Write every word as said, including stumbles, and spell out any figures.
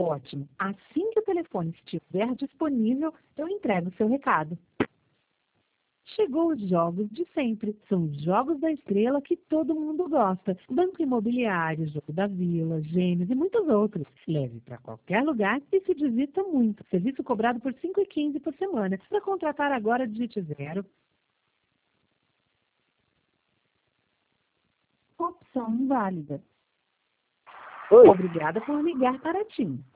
Ótimo. Assim que o telefone estiver disponível, eu entrego o seu recado. Chegou os jogos de sempre. São os jogos da estrela que todo mundo gosta. Banco Imobiliário, Jogo da Vila, Gêmeos e muitos outros. Leve para qualquer lugar e se divirta muito. Serviço cobrado por cinco reais e quinze centavos por semana. Para contratar agora, digite zero. Opção inválida. Oi. Obrigada por ligar para a TIM.